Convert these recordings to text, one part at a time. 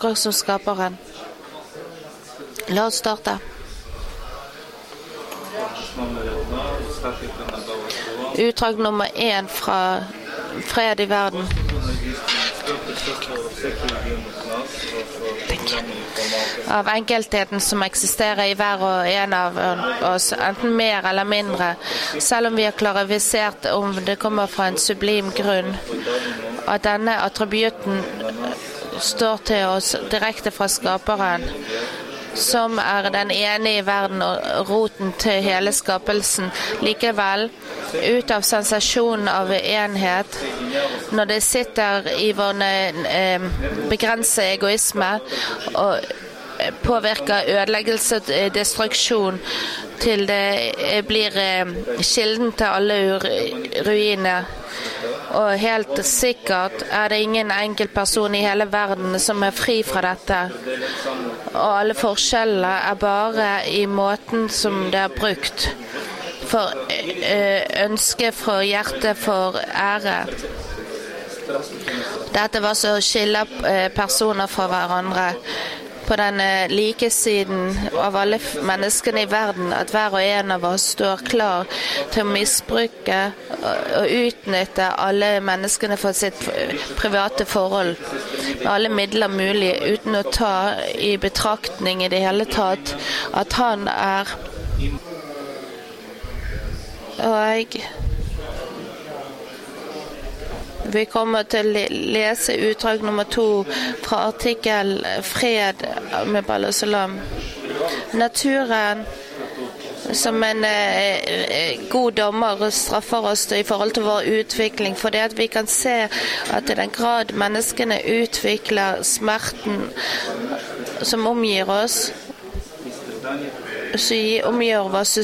akkurat som skaperen. La oss starte. Utdrag nummer 1 fra Fred i verden. Av enkeltheten som eksisterer i hver og en av oss, enten mer eller mindre, selv om vi har klarifisert om det kommer fra en sublim grunn, at denne attributen står til oss direkte fra skaperen, som den ene i verden og roten til hele skapelsen. Likevel, ut av sensasjonen av enhet, når det sitter i vår begrensede egoisme og påvirker ødeleggelse og destruksjon til det blir kilden til alle ruiner. Og helt sikkert det ingen enkelt person i hele verden som fri fra dette. Og alle forskjeller bare i måten som det brukt. For ønske fra hjertet for ære. Dette var så skille personer fra hverandre. På den like siden av alle menneskene i verden, at hver og en av oss står klar til å misbruke og utnytte alle menneskene for sitt private forhold, med alle midler mulig, uten å ta i betraktning i det hele tatt at han og vi kommer til å lese utdrag nummer 2 fra artikkel Fred med Balasalam. Naturen som en god dommer straffer oss i forhold til vår utvikling, fordi at vi kan se at i den grad menneskene utvikler smerten som omgir oss, så omgjør oss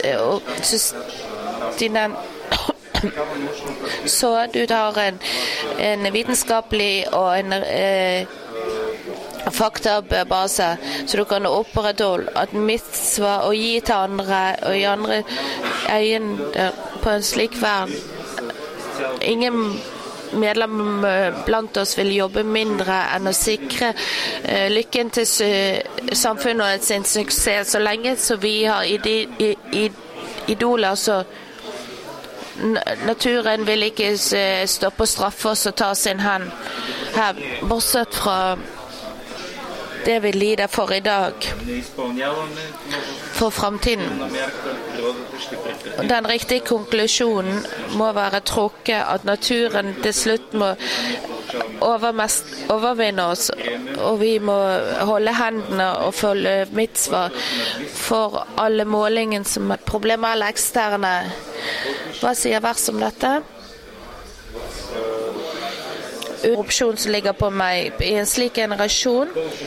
så du tar en vitenskapelig og en faktabase, så du kan opprettholde at mitzva og gi til andre og i andre øyne på en slik verden. Ingen medlem blant oss vil jobbe mindre enn å sikre lykken til samfunnet og sin suksess, så lenge så vi har idoler, så naturen vil ikke stoppe å straffe oss og ta sin hand her, bortsett fra det vi lider for i dag, for fremtiden. Den riktige konklusjonen må være trukket at naturen til slutt må overvinne oss, og vi må holde hendene og følge mitzva for alle målingen som problemer eller eksterne. Hva sier vers om dette? Opsjon som ligger på meg i en slik generasjon,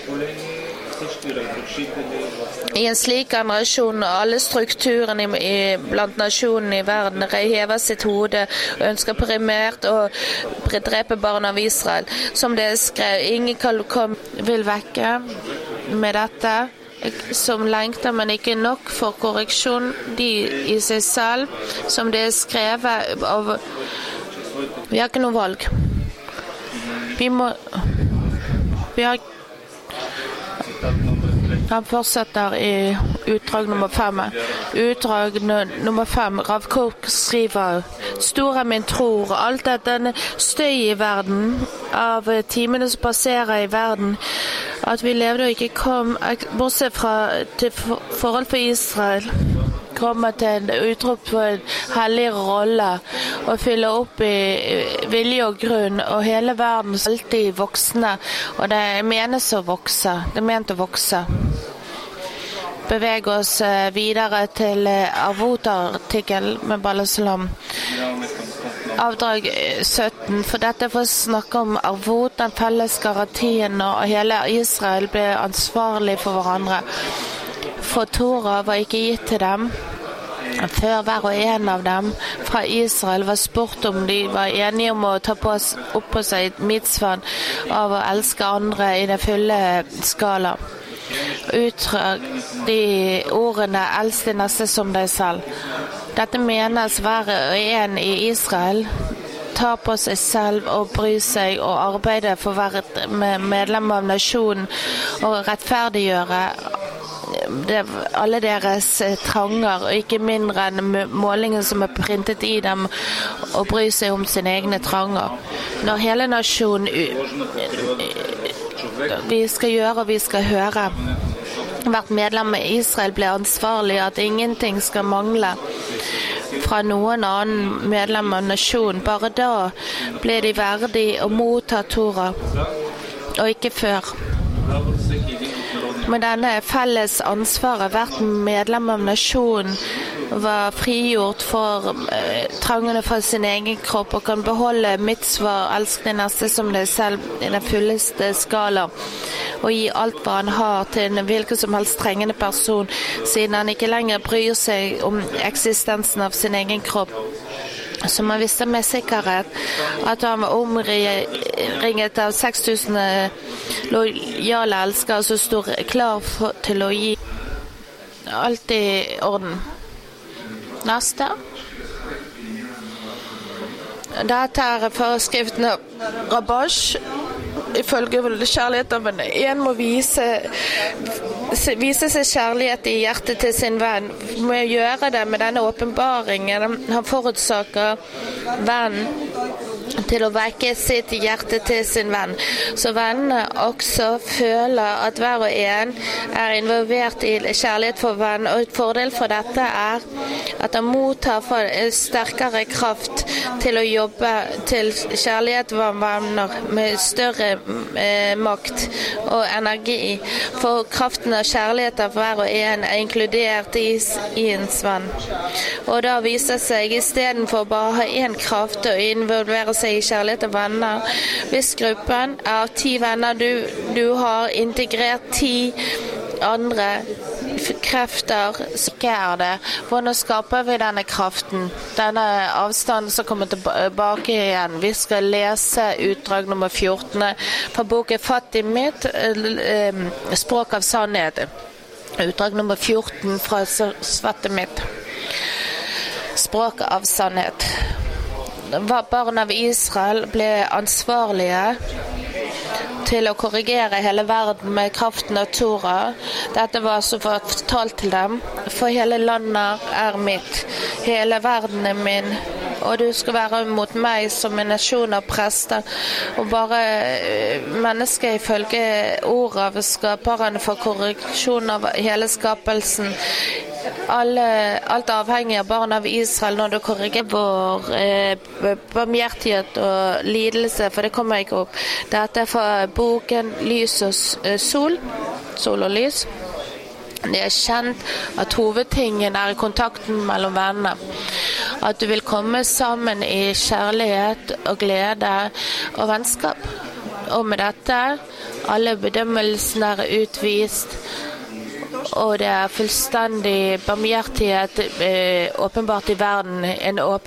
og alle strukturene blant nasjonene i verden hever sitt hode og ønsker primært å drepe barn av Israel. Som det skrev, ingen vil vekke med dette, som lengter, men ikke nok for korreksjon, de i seg selv, som det skrevet av. Vi har ikke noe valg. Han fortsetter i utdrag nummer 5. Utdrag nummer 5. Rav Kook skriver: Stor min tro, alt denne støy i verden, av timene som passerer i verden, at vi levde og ikke kom, bortsett fra til forhold for Israel, kommer til en utrop på en hellig rolle og fyller opp i vilje og grunn, og hele verden alltid voksne, og det menes å vokse, det er ment å vokse. Beveg oss videre til Avot-artikkel med Balasalam. Avdrag 17, for dette får snakke om Avot, den felles garantien, og hele Israel ble ansvarlig for hverandre. For Torah var ikke gitt til dem, før hver og en av dem fra Israel var spurt om de var enige om å ta opp på seg mitzvaen av å elske andre i det fulle skala. Uttrykk de ordene elsk de neste som deg selv. Dette menes hver og en i Israel, ta på seg selv og bry seg og arbeide for å være medlem av nasjonen og rettferdiggjøre alle deres tranger, og ikke mindre enn målingen som printet i dem, og bry seg om sine egne tranger. Når hele nasjonen vi skal gjøre og vi skal høre, hvert medlem av Israel blir ansvarlig at ingenting skal mangle fra noen annen medlem av nasjonen. Bare da blir de verdige å motta Torah, og ikke før. Med denne felles ansvaret hvert medlem av nasjonen var frigjort for trangene fra sin egen kropp og kan beholde mitzvah, elske det neste som det selv i den fulleste skala, og gi alt hva han har til en hvilken som helst trengende person, siden han ikke lenger bryr seg om eksistensen av sin egen kropp. Så man visste med sikkerhet at han var omringet av 6000 lojale elskere som stod klar til å gi alt i orden. Neste. Dette forskriften av Rabash. Ifølge kjærligheten, en må vise seg kjærlighet i hjertet til sin venn. Må gjøre det med denne åpenbaringen. Han forutsaker vennen til å vekke sitt hjerte til sin venn. Så vennene også føler at hver og en er involvert i kjærlighet for venn, og et fordel for dette er at han mottar sterkere kraft til å jobbe til kjærlighet for venner med større makt og energi, for kraften av kjærlighet av hver og en er inkludert i ens venn. Og da viser seg i stedet for bare å ha en kraft og involvere seg i kjærlighet av venner. Hvis gruppen av 10 venner du har integrert 10 andre krefter, så ikke er det. Hvordan skaper vi denne kraften? Denne avstanden som kommer tilbake igjen. Vi skal lese utdrag nummer 14 fra boken Fatimit, språk av sannhet. Utdrag nummer 14 fra Fatimit, språk av sannhet. Barn av Israel ble ansvarlige til å korrigere hele verden med kraften av Torah. Dette var så fortalt til dem. For hele landet er mitt, hele verden er min, og du skal være mot meg som en nasjon av prester, og bare mennesker ifølge ord av skaperen for korreksjon av hele skapelsen. Alt avhengig av barn av Israel når du korrigerer vår barmhjertighet og lidelse, for det kommer ikke opp. Dette er fra boken Lys og Sol og lys. Det er kjent at hovedtingen er kontakten mellom venner. At du vil komme sammen i kjærlighet og glede og vennskap. Og med dette, alle bedømmelsene er utvist, og det er fullstendig barmhjertighet åpenbart i verden, en